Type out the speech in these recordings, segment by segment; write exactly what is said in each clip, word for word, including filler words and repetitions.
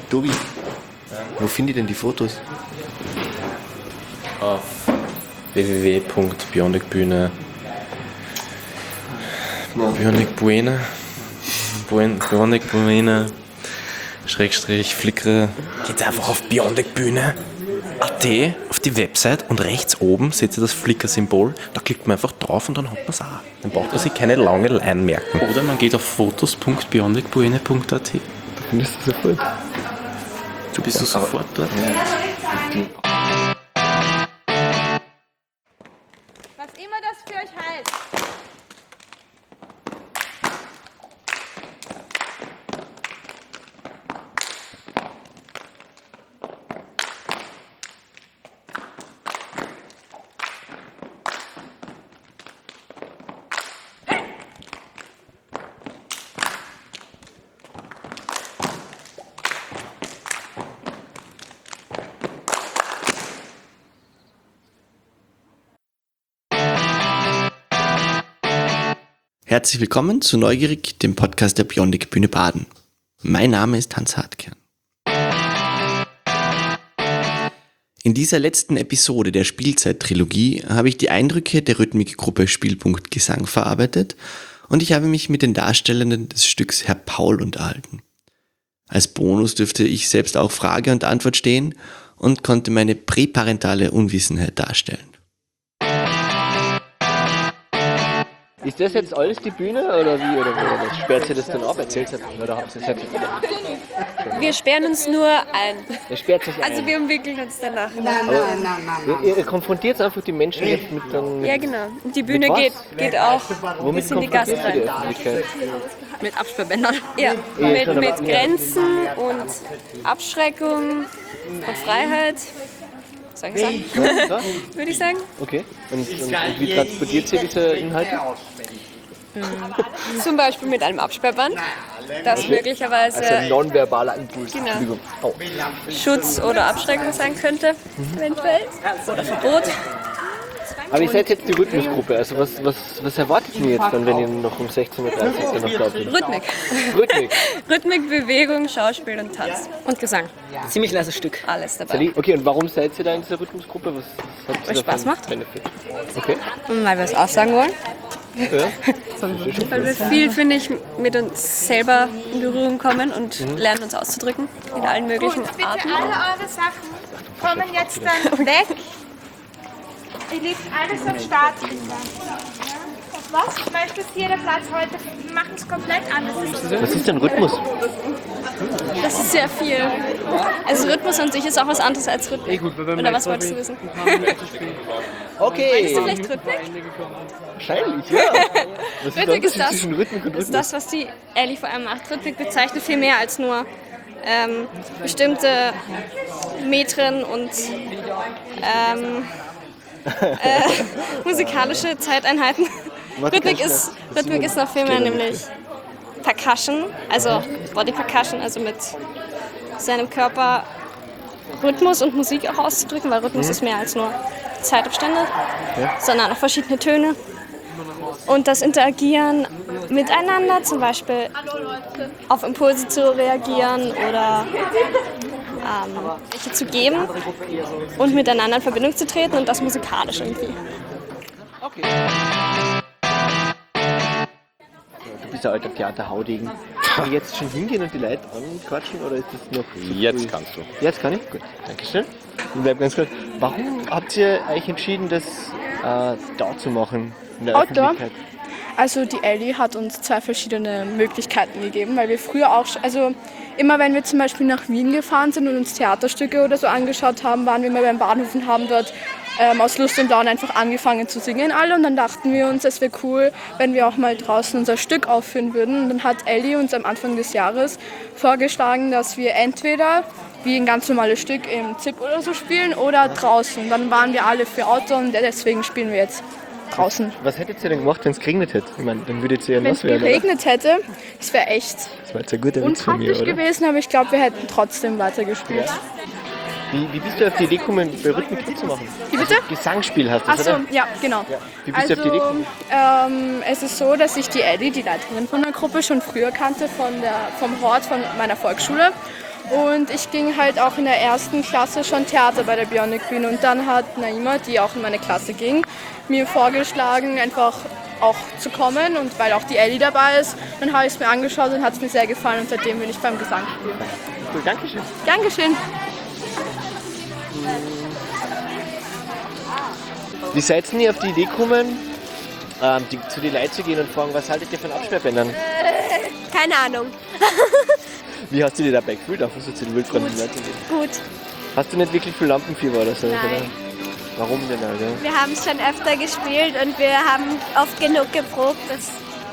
Tobi, wo finde ich denn die Fotos? Auf w w w punkt bionicbühne bionicbuene bionicbuene Schrägstrich Flickre. Geht einfach auf bionicbühne punkt a t auf die Website und rechts oben seht ihr das Flickr-Symbol. Da klickt man einfach drauf und dann hat man es auch. Dann braucht man sich keine lange Line merken. Oder man geht auf fotos punkt bionicbuene punkt a t. Da findest du sofort. Du bist ja, so sofort dort. Ja. Was immer das für euch heißt. Herzlich willkommen zu Neugierig, dem Podcast der Bionicbühne Baden. Mein Name ist Hans Hartkern. In dieser letzten Episode der Spielzeit-Trilogie habe ich die Eindrücke der Rhythmikgruppe Spielpunkt Gesang verarbeitet und ich habe mich mit den Darstellenden des Stücks Herr Paul unterhalten. Als Bonus dürfte ich selbst auch Frage und Antwort stehen und konnte meine präparentale Unwissenheit darstellen. Ist das jetzt alles die Bühne oder wie? Oder, oder sperrt ihr das dann ab? Erzählt es oder habt ihr es jetzt? Wir sperren uns nur ein. Ihr sperrt sich ein. Also wir umwickeln uns danach. Nein, nein, nein, nein. Ihr, ihr konfrontiert einfach die Menschen jetzt mit dann. Mit ja, genau. Und die Bühne geht, geht auch Womit bis in die Gasse rein. Die Öffentlichkeit? Mit Absperrbändern. Ja, mit, mit Grenzen und Abschreckung und Freiheit. Soll ich sagen? Ja, Würde ich sagen. Okay. Und, und, und wie transportiert ihr diese Inhalte? Zum Beispiel mit einem Absperrband, das möglicherweise Also nonverbaler Impuls. Genau. Oh. Schutz oder Abschreckung sein könnte, mhm. eventuell. Oder Verbot. Aber ihr seid jetzt die Rhythmusgruppe, also was, was, was erwartet ihr jetzt dann, wenn ihr noch um sechzehn Uhr dreißig noch da seid? Rhythmik. Rhythmik. Rhythmik, Bewegung, Schauspiel und Tanz. Und Gesang. Ziemlich lasses Stück. Alles dabei. Okay, und warum seid ihr da in dieser Rhythmusgruppe? Was, was hat Weil es Spaß macht. Benefit? Okay. Und weil wir es auch sagen wollen. Ja. Weil wir viel, finde ich, mit uns selber in Berührung kommen und mhm. lernen uns auszudrücken in allen möglichen Gut, bitte Arten. alle eure Sachen kommen jetzt dann weg. Ihr liegt alles am Start. Was möchtest jeder Platz heute? Wir machen es komplett anders. Was ist denn Rhythmus? Das ist sehr viel. Also Rhythmus an sich ist auch was anderes als Rhythmik. Oder was wolltest du wissen? Okay. Meinst du vielleicht Rhythmik? Wahrscheinlich, ja. Was Rhythmik ist das, zwischen Rhythmik und Rhythmus? ist das, was die Ellie vor allem macht. Rhythmik bezeichnet viel mehr als nur ähm, bestimmte Metren und ähm, äh, musikalische Zeiteinheiten. Rhythmik ist, Rhythmik ist noch viel mehr, nämlich Percussion, also Body Percussion, also mit seinem Körper Rhythmus und Musik auch auszudrücken, weil Rhythmus mhm. ist mehr als nur Zeitabstände, ja. sondern auch verschiedene Töne. Und das Interagieren miteinander, zum Beispiel auf Impulse zu reagieren oder ähm, welche zu geben und miteinander in Verbindung zu treten und das musikalisch irgendwie. Okay. Du bist ein alter Theaterhaudegen. Kann ich jetzt schon hingehen und die Leute anquatschen oder ist das noch? Jetzt kannst du. Jetzt kann ich? Gut, Dankeschön. Und bleib ganz kurz. Warum habt ihr euch entschieden, das äh, da zu machen? In der Outdoor. Öffentlichkeit? Also die Ellie hat uns zwei verschiedene Möglichkeiten gegeben, weil wir früher auch, also immer wenn wir zum Beispiel nach Wien gefahren sind und uns Theaterstücke oder so angeschaut haben, waren wir immer beim Bahnhof und haben dort ähm, aus Lust und Laune einfach angefangen zu singen alle und dann dachten wir uns, es wäre cool, wenn wir auch mal draußen unser Stück aufführen würden und dann hat Ellie uns am Anfang des Jahres vorgeschlagen, dass wir entweder wie ein ganz normales Stück im Z I P oder so spielen oder draußen. Dann waren wir alle für Outdoor und deswegen spielen wir jetzt draußen. Was hättet ihr denn gemacht, wenn es geregnet hätte? Ich meine, dann würdet ihr ja Wenn nass es werden, geregnet hätte, das wäre echt Das war jetzt ein guter Witz von mir, unpraktisch oder? gewesen, aber ich glaube, wir hätten trotzdem weitergespielt. Ja. Wie, wie bist du auf die Idee gekommen, bei Rhythmik mitzumachen? Wie bitte? Also Gesangsspiel hast du, Ach so, oder? ja, genau. Ja. Wie bist also, du auf die Idee gekommen? Ähm, es ist so, dass ich die Ellie, die Leiterin von der Gruppe, schon früher kannte, von der, vom Hort von meiner Volksschule. Und ich ging halt auch in der ersten Klasse schon Theater bei der Bionic Bühne. Und dann hat Naima, die auch in meine Klasse ging, mir vorgeschlagen, einfach auch zu kommen. Und weil auch die Elli dabei ist, dann habe ich es mir angeschaut und hat es mir sehr gefallen. Und seitdem bin ich beim Gesangspiel. Cool, Dankeschön. Dankeschön. Wie seid ihr auf die Idee gekommen, ähm, die, zu den Leuten zu gehen und fragen, was haltet ihr von Absperrbändern? Keine Ahnung. Wie hast du dich dabei gefühlt, einfach so zu den wildfremden Leuten zu gehen? Gut. Hast du nicht wirklich viel Lampenfieber oder so? Nein. Oder? Warum denn, Alter? Wir haben es schon öfter gespielt und wir haben oft genug geprobt. Das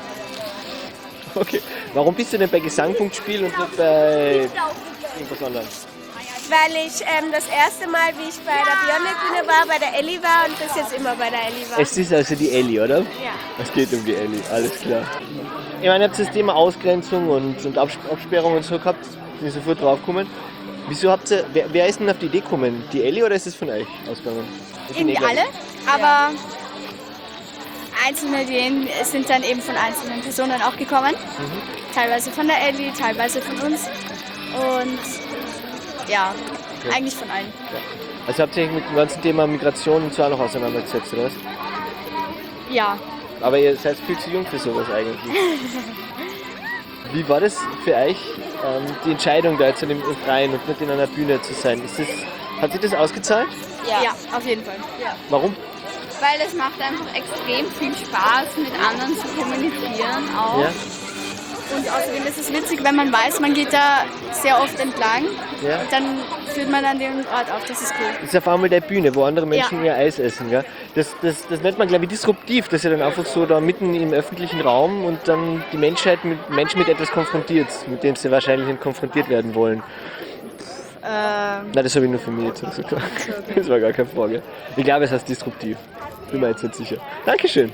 Okay. Warum bist du denn bei Gesangpunktspiel und nicht bei irgendwas anderem? weil ich ähm, das erste Mal, wie ich bei der Bionic-Bühne war, bei der Elli war und bis jetzt immer bei der Elli war. Es ist also die Elli, oder? Ja. Es geht um die Elli, alles klar. Ich meine, ihr habt das Thema Ausgrenzung und, und Abs- Absperrung und so gehabt, bin ich sofort draufgekommen. Wieso habt ihr, wer, wer ist denn auf die Idee gekommen? Die Elli oder ist es von euch ausgegangen? Irgendwie alle, aber einzelne Ideen sind dann eben von einzelnen Personen auch gekommen. Mhm. Teilweise von der Elli, teilweise von uns und ja, Ja. eigentlich von allen. Also habt ihr euch mit dem ganzen Thema Migration und so auch noch auseinandergesetzt, oder was? Ja, Aber ihr seid viel zu jung für sowas eigentlich. Wie war das für euch, ähm, die Entscheidung da jetzt in dem Freien und nicht in einer Bühne zu sein? Ist das, hat sich das ausgezahlt? ja, ja, auf jeden Fall. Warum? Weil es macht einfach extrem viel Spaß, mit anderen zu kommunizieren auch. Ja? Und außerdem ist es witzig, wenn man weiß, man geht da sehr oft entlang, Ja. dann führt man an den Ort auf. Das ist cool. Das ist auf einmal der Bühne, wo andere Menschen Ja. ihr Eis essen. Gell? Das, das, das nennt man, glaube ich, disruptiv, dass ihr dann einfach so da mitten im öffentlichen Raum und dann die Menschheit mit Menschen mit etwas konfrontiert, mit dem sie wahrscheinlich nicht konfrontiert werden wollen. Ähm, Nein, das habe ich nur für mich jetzt gesagt. Das war gar keine Frage. Ich glaube, es heißt disruptiv. Bin mir jetzt nicht sicher. Dankeschön.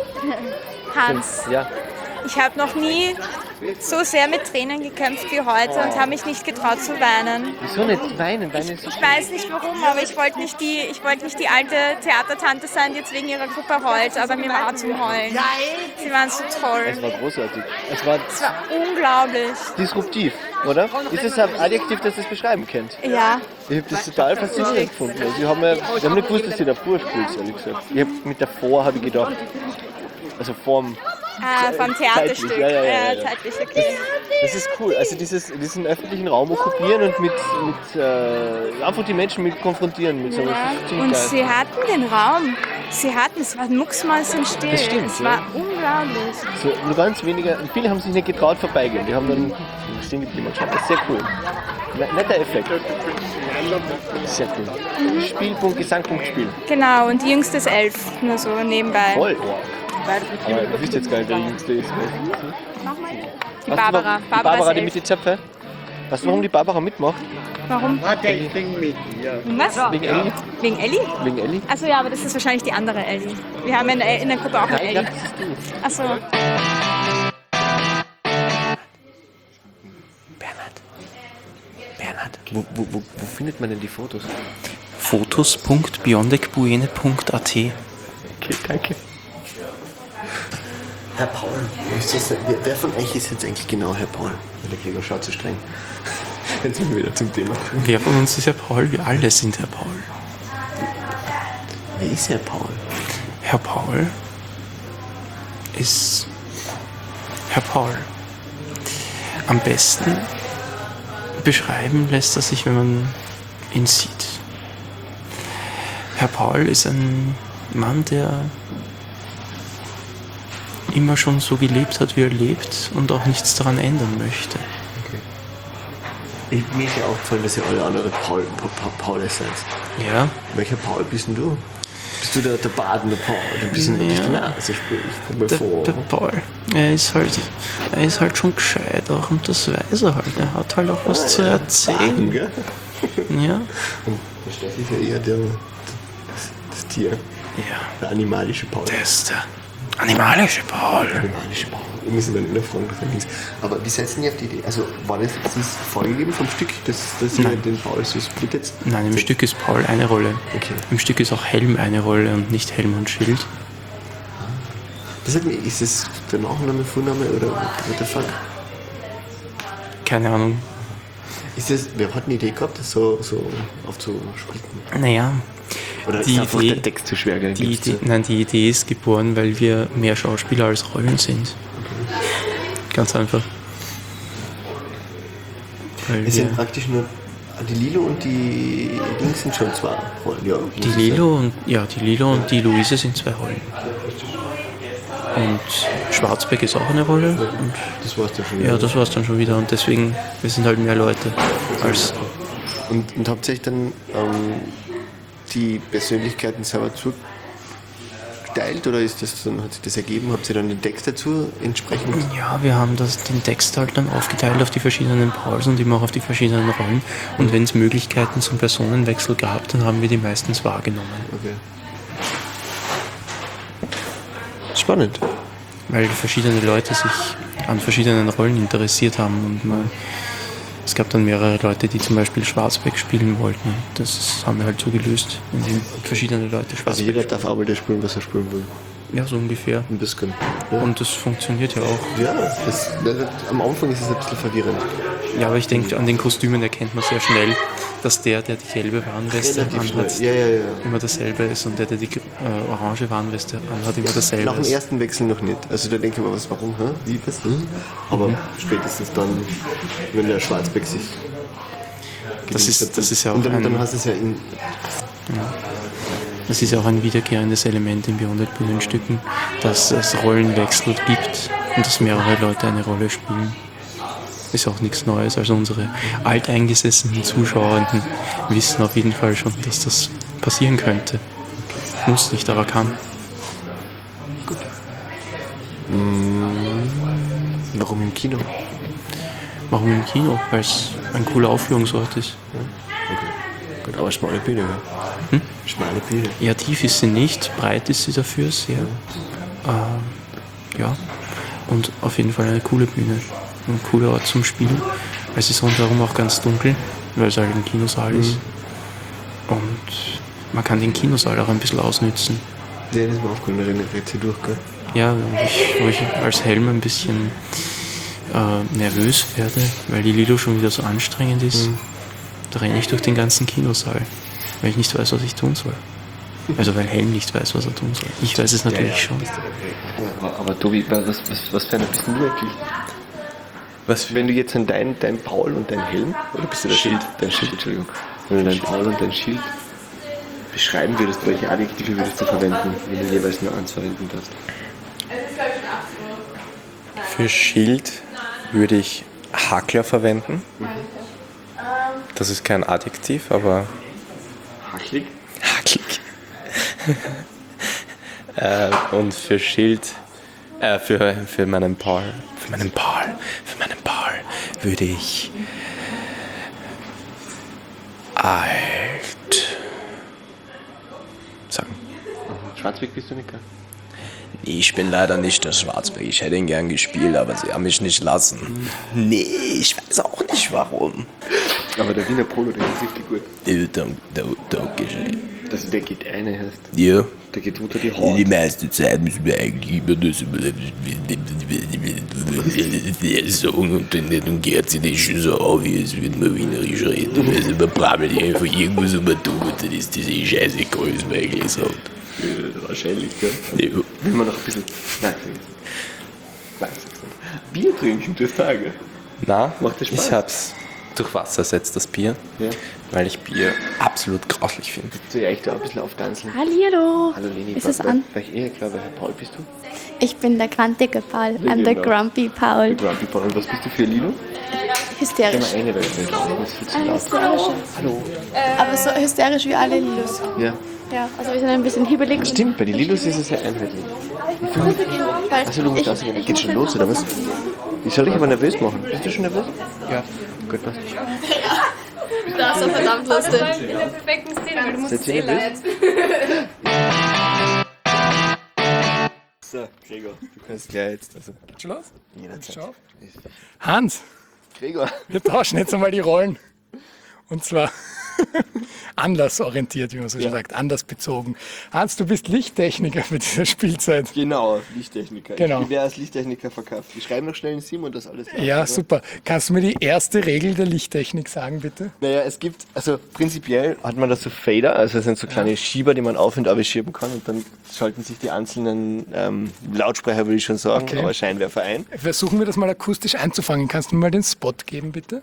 Hans, Ja. ich habe noch nie so sehr mit Tränen gekämpft wie heute und habe mich nicht getraut zu weinen. Wieso nicht weinen? Weinen ist so Ich weiß nicht warum, aber ich wollte nicht die, ich wollte nicht die alte Theatertante sein, die jetzt wegen ihrer Gruppe heult, aber mir war zum Heulen. Sie waren so Es toll. war großartig. Es war Es war unglaublich. disruptiv, oder? Ist es ein Adjektiv, das das beschreiben kennt? Ja. Ich habe das total faszinierend gefunden. Also ich habe mir, ich hab nicht gewusst, dass ihr davor spielt, ehrlich gesagt. Ich hab, mit davor habe ich gedacht. Also vorm. Ah, vom Theaterstück. Zeitlich, ja, ja, ja, ja. zeitlich, okay. Das ist cool. Also dieses, diesen öffentlichen Raum okkupieren und mit, mit äh, einfach die Menschen mit konfrontieren mit sowas. Das ist ziemlich Und geil. sie hatten den Raum. Sie hatten, es war mucksmäuschenstill. Das stimmt, Es ja. war unglaublich. So, nur ganz wenige, und viele haben sich nicht getraut vorbeigehen. Die haben dann stehen geblieben und schauen. Das ist sehr cool. Ne- Netter Effekt. Sehr cool. Spielpunkt, Gesangpunkt, Spiel. Genau, und die jüngste ist elf, nur so nebenbei. Voll. Aber du wisst jetzt gar nicht, wer die Jüngste ist. Die Weißt du, Barbara. warum- Die Barbara Barbara, ist die elf. mit den Zöpfen. Weißt du, warum die Barbara mitmacht? Warum? Wegen Was? Elli? Wegen Elli? Wegen Elli? Achso, ja, aber das ist wahrscheinlich die andere Elli. Wir haben in der, in der Gruppe auch eine Nein, ich Elli. glaube, das ist du. Achso. Bernhard. Bernhard. Wo, wo, wo, wo findet man denn die Fotos? fotos punkt biondecbuene punkt at. Okay, danke. Herr Paul, ist das, wer, wer von euch ist jetzt eigentlich genau Herr Paul? Der Gregor schaut so streng. Jetzt sind wir wieder zum Thema. Wer von uns ist Herr Paul? Wir alle sind Herr Paul. Wer ist Herr Paul? Herr Paul ist Herr Paul. Am besten beschreiben lässt er sich, wenn man ihn sieht. Herr Paul ist ein Mann, der immer schon so gelebt hat, wie er lebt und auch nichts daran ändern möchte. Ich, mir ist ja aufgefallen, dass ihr alle andere Paul, pa, pa, Paul seid. Ja, Welcher Paul bist denn du? Bist du der, der badende Paul? Du bist ein Ja. ja. Also ich, ich komme mir der, vor. der Paul, er ist halt, er ist halt schon gescheit auch und das weiß er halt. Er hat halt auch was zu Baden, erzählen. gell? Ja, Und der Steffi ist ja eher der, das, das Tier, ja, der animalische Paul. der ist der animalische Paul. Animalische Paul. Wir müssen dann wieder fragen, was da links. Aber wie seid ihr denn auf die Idee? Also war das, das ist vorgegeben vom Stück, dass, dass ihr Nein. den Paul so splittet? Nein, im Stück ist Paul eine Rolle. Okay. Im Stück ist auch Helm eine Rolle und nicht Helm und Schild. Das hat mir, ist das der Nachname, Vorname oder what the fuck? Keine Ahnung. Ist das, wer hat eine Idee gehabt, das so, so aufzusplitten? Naja, Oder die ist einfach Idee- der Text zu schwer? die Idee, nein, die Idee ist geboren, weil wir mehr Schauspieler als Rollen sind. Ganz einfach. Weil Es wir, sind praktisch nur die Lilo und die Dings sind schon zwei Rollen. Ja, die Lilo und ja, die Lilo und die Luise sind zwei Rollen. Und Schwarzbeck ist auch eine Rolle. Und das war's dann schon. ja, das war's dann schon wieder. Und deswegen, wir sind halt mehr Leute als. Und, und habt ihr euch dann ähm, die Persönlichkeiten selber zugeteilt oder ist das dann, hat sich das ergeben? Habt ihr dann den Text dazu entsprechend? Ja, wir haben das, den Text halt dann aufgeteilt auf die verschiedenen Pausen und immer auch auf die verschiedenen Rollen. Und wenn es Möglichkeiten zum Personenwechsel gab, dann haben wir die meistens wahrgenommen. Okay. Spannend. Weil verschiedene Leute sich an verschiedenen Rollen interessiert haben. Und man, es gab dann mehrere Leute, die zum Beispiel Schwarzbeck spielen wollten. Das haben wir halt so gelöst, indem verschiedene Leute Also Schwarzbeck jeder darf auch mal das spielen, was er spielen will. Ja, so ungefähr. Ein bisschen. Ja, Und das funktioniert ja auch. ja das, das, am Anfang ist es ein bisschen verwirrend. Ja, aber ich denke, an den Kostümen erkennt man sehr schnell, dass der, der die gelbe Warnweste Relativ anhat, schnell. Ja, ja, ja. immer dasselbe ist und der, der die äh, orange Warnweste anhat, immer dasselbe Nach dem ist. ersten Wechsel noch nicht. Also da denke ich mir, was, warum, hä? Wie, was? Hm? Aber spätestens dann, wenn der Schwarzbeck sich Das ist, das ist ja auch und dann, dann ein, hast du es ja in, das ist ja auch ein wiederkehrendes Element in Beyond Bühnenstücken, dass es Rollenwechsel gibt und dass mehrere Leute eine Rolle spielen. Ist auch nichts Neues. Also unsere alteingesessenen Zuschauenden wissen auf jeden Fall schon, dass das passieren könnte. Muss nicht, aber kann. warum im Kino? Warum im Kino? Weil es ein cooler Aufführungsort ist. Gut, aber schmale Bühne, ja. Hm? Schmale Bühne. Ja, tief ist sie nicht, breit ist sie dafür sehr. Ähm, ja, und auf jeden Fall eine coole Bühne. Ein cooler Ort zum Spielen. Es ist rundherum auch ganz dunkel, weil es halt ein Kinosaal Mhm. ist. Und man kann den Kinosaal auch ein bisschen ausnützen. Der ist mir aufgefallen, der rennt hier durch, gell? Ja, wo ich, wo ich als Helm ein bisschen äh, nervös werde, weil die Lilo schon wieder so anstrengend ist. Mhm. Da renne ich durch den ganzen Kinosaal, weil ich nicht weiß, was ich tun soll. Also weil Helm nicht weiß, was er tun soll. Ich weiß es natürlich Ja, ja. schon. Aber, aber Tobi, was, was, was für einer bist denn du eigentlich? Was, wenn du jetzt an dein, dein Paul und dein Helm, oder bist du der Schild? Dein Schild, Entschuldigung. Wenn du dein Paul und dein Schild beschreiben würdest, welche Adjektive würdest du verwenden, wenn du jeweils nur eins verwenden darfst? Für Schild würde ich Hackler verwenden. Das ist kein Adjektiv, aber Hacklig? hacklig. äh, und für Schild, äh, für, für meinen Paul, für meinen Paul, für meinen Paul würde ich alt sagen. Schwarzweg bist du nicht, gell? Nee, ich bin leider nicht der Schwarzbeck. Ich hätte ihn gern gespielt, aber sie haben mich nicht lassen. Nee, ich weiß auch nicht warum. Aber der Wiener Polo, der ist richtig gut. Du, dank, du, danke schön. Also der geht eine, heißt. Ja. Der geht unter die Haut. Die meiste Zeit müssen wir eigentlich über das Song und dann, dann geht sie nicht schon so auf, wie es wird man wienerisch reden. Also man brabbelt einfach irgendwo so mal tun und dann ist diese Scheiße groß, weil ich gesagt. Ja, wahrscheinlich, gell? Ja. Wenn man noch ein bisschen. Nein, Nein, sag's nicht. Bier trinken, das Tage. Na, Macht das Spaß? ich hab's durch Wasser ersetzt, das Bier, Ja. weil ich Bier absolut grauslich finde. Soll ich euch da ein bisschen auftanzen? Hallihallo. Hallo Leni. Ist es an? Weil ich eher glaube, Herr Paul bist du? Ich bin der grantige Paul. Ja, I'm the genau. grumpy Paul. Grumpy Paul. Und was bist du für Lilo? Hysterisch. Immer eine, weil ich nicht. Das ist viel zu Ah, laut. hysterisch. Hallo. Aber so hysterisch wie alle Lilos. Ja. Ja, also wir sind ein bisschen hibbelig. und- Stimmt, bei den Lilos ist es sehr einheitlich. Weil Also du musst ich- ausgehen. Geht schon los, oder was? Ich soll dich aber nervös machen. Bist du schon nervös? Ja. Gut, passt. Das ist so verdammt lustig. In der perfekten Szene, weil du musst Seid es ihr eh nervös? leid. So, Gregor, du kannst gleich jetzt. Also, Geht schon los? jederzeit. Schau. Hans, Gregor. wir tauschen jetzt einmal die Rollen. Und zwar Anlassorientiert, wie man so schön Ja. sagt, anlassbezogen. Hans, du bist Lichttechniker für diese Spielzeit. Genau, Lichttechniker. Genau. Ich werde als Lichttechniker verkauft. Ich schreibe noch schnell in Sim und das alles. Ja, oder? super. Kannst du mir die erste Regel der Lichttechnik sagen, bitte? Naja, es gibt, also prinzipiell hat man da so Fader, also das sind so kleine Schieber, die man auf- und abschieben kann und dann schalten sich die einzelnen ähm, Lautsprecher, würde ich schon sagen, Okay. aber Scheinwerfer ein. Versuchen wir das mal akustisch einzufangen. Kannst du mir mal den Spot geben, bitte?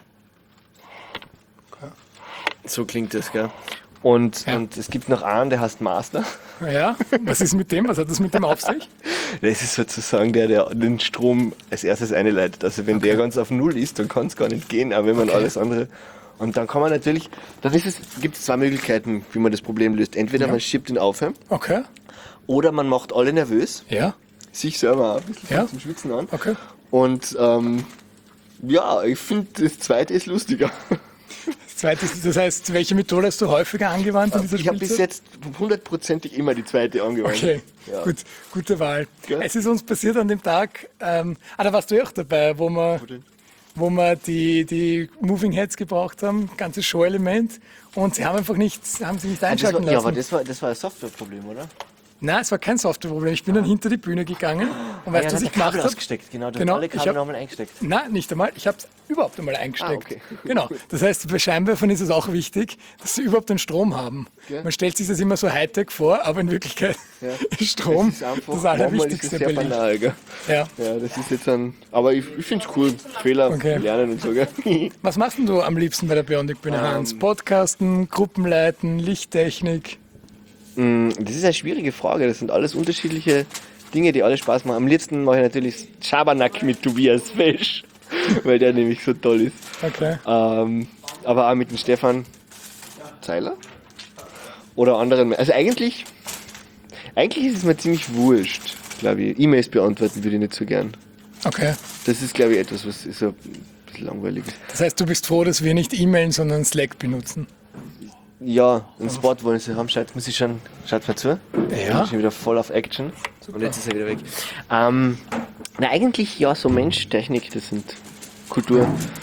So klingt das, gell? Und, Ja. und es gibt noch einen, der heißt Master. Ja, was ist mit dem? Was hat das mit dem auf sich? Das ist sozusagen der, der den Strom als erstes einleitet. Also wenn der ganz auf Null ist, dann kann es gar nicht gehen, aber wenn man Okay. alles andere... Und dann kann man natürlich, dann ist es, gibt es zwei Möglichkeiten, wie man das Problem löst. Entweder Ja. man schiebt ihn auf Okay. oder man macht alle nervös, Ja, sich selber auch ein bisschen Ja. zum Schwitzen an. okay. Und ähm, ja, ich finde, das zweite ist lustiger. Das zweite ist, das heißt, welche Methode hast du häufiger angewandt in dieser Ich habe bis Spielzeit? jetzt hundertprozentig immer die zweite angewandt. Okay, Ja. gut, gute Wahl. Gell? Es ist uns passiert an dem Tag, ähm, ah, da warst du ja auch dabei, wo wir, denn? wo wir die, die Moving Heads gebraucht haben, ganzes Show-Element, und sie haben einfach nicht, haben sie nicht Ah, das einschalten war, ja, lassen. aber das war, das war ein Softwareproblem, oder? Nein, es war kein Softwareproblem. Ich bin dann hinter die Bühne gegangen und weißt du, ja, was hat ich der Kabel gemacht habe? ausgesteckt, genau. Du Genau, hast alle ich Kabel hab- nochmal eingesteckt. Nein, nicht einmal. Ich habe es überhaupt einmal eingesteckt. Ah, okay. Genau. Das heißt, bei Scheinwerfern ist es auch wichtig, dass sie überhaupt den Strom haben. Gell? Man stellt sich das immer so Hightech vor, aber in Wirklichkeit Ja. ist Strom Das ist einfach, das manchmal ist Allerwichtigste es sehr bei Licht. banal, gell? Ja. Ja, das ist jetzt ein, aber ich, ich finde es cool. Fehler Okay. lernen und so, gell? Was machst denn du am liebsten bei der Bionic Bühne, Hans? Ähm. Podcasten, Gruppenleiten, Lichttechnik? Mm, Das ist eine schwierige Frage. Das sind alles unterschiedliche Dinge, die alle Spaß machen. Am liebsten mache ich natürlich Schabernack mit Tobias Fesch, weil der nämlich so toll ist. Okay. Ähm, aber auch mit dem Stefan Zeiler oder anderen. Also eigentlich, eigentlich ist es mir ziemlich wurscht, glaube ich. E-Mails beantworten würde ich nicht so gern. Okay. Das ist, glaube ich, etwas, was so ein bisschen langweilig ist. Das heißt, du bist froh, dass wir nicht E-Mailen, sondern Slack benutzen. Ja, einen Spot wollen sie haben. Schaut, muss ich schon, schaut mal zu. Ich bin schon wieder voll auf Action. Und jetzt ist er wieder weg. Ähm, na, eigentlich ja, so Mensch, Technik, das sind Kultur.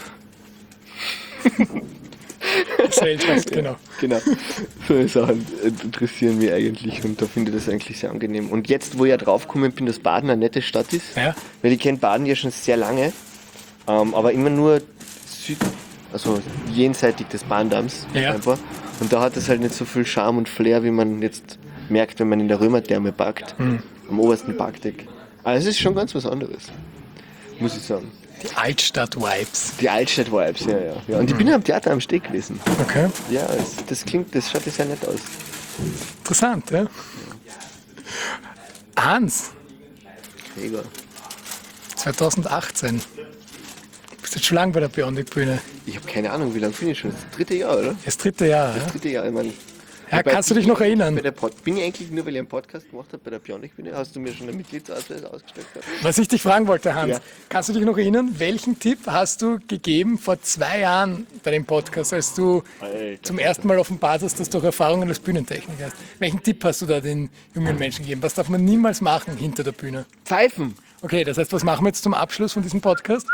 Gesellschaft, genau. Genau. So Sachen interessieren mich eigentlich und da finde ich das eigentlich sehr angenehm. Und jetzt, wo ich ja draufgekommen bin, dass Baden eine nette Stadt ist, Ja. weil ich kenne Baden ja schon sehr lange, ähm, aber immer nur Süd, also jenseitig des Bahndamms Ja. einfach. Und da hat es halt nicht so viel Charme und Flair, wie man jetzt merkt, wenn man in der Römertherme parkt, Mhm. am obersten Parkdeck. Aber es ist schon ganz was anderes, muss ich sagen. Die Altstadt-Vibes. Die Altstadt-Vibes, ja, ja, ja. Und ich bin ja am Theater am Steg gewesen. Okay. Ja, es, das klingt, das schaut sehr nett aus. Interessant, ja. Hans, Egal. zwanzig achtzehn. Du bist jetzt schon lange bei der Bionic Bühne. Ich habe keine Ahnung, wie lange bin ich schon? Das dritte Jahr, oder? Das dritte Jahr. Das Ja? dritte Jahr, ich meine. Ja, kannst du dich noch erinnern? Bei der Pod bin ich eigentlich nur, weil ich einen Podcast gemacht habe bei der Bionic-Bühne, hast du mir schon einen Mitgliedsausweis ausgestellt gehabt? Was ich dich fragen wollte, Hans, Ja. kannst du dich noch erinnern, welchen Tipp hast du gegeben vor zwei Jahren bei dem Podcast, als du Alter. zum ersten Mal offenbart hast, dass du auch Erfahrungen als Bühnentechniker hast? Welchen Tipp hast du da den jungen Menschen gegeben? Was darf man niemals machen hinter der Bühne? Pfeifen! Okay, das heißt, was machen wir jetzt zum Abschluss von diesem Podcast?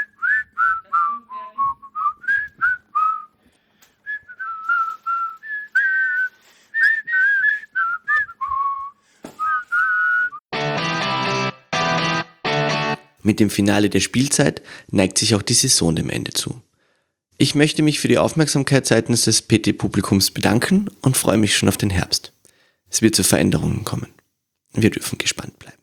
Mit dem Finale der Spielzeit neigt sich auch die Saison dem Ende zu. Ich möchte mich für die Aufmerksamkeit seitens des P T-Publikums bedanken und freue mich schon auf den Herbst. Es wird zu Veränderungen kommen. Wir dürfen gespannt bleiben.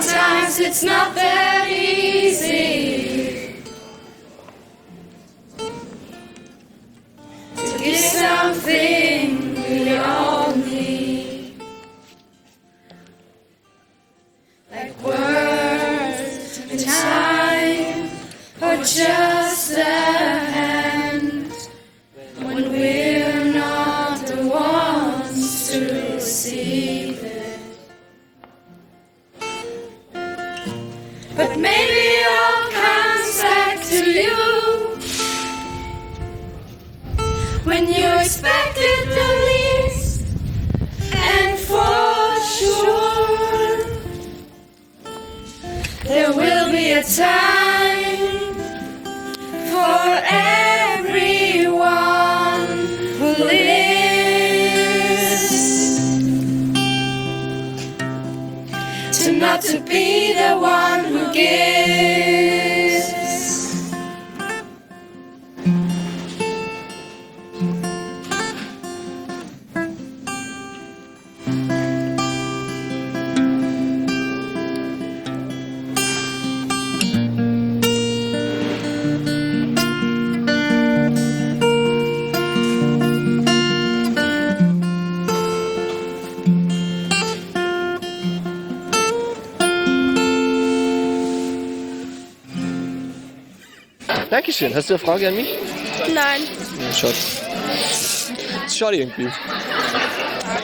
Sometimes it's not that easy to get something we all need, like words and time, or just a hand, when we're not the ones to receive it. But maybe it all comes back to you when you expect it the least, and for sure there will be a time for everyone who lives to not to be the one who gives. Dankeschön. Hast du eine Frage an mich? Nein. Ja, schade. Schade irgendwie.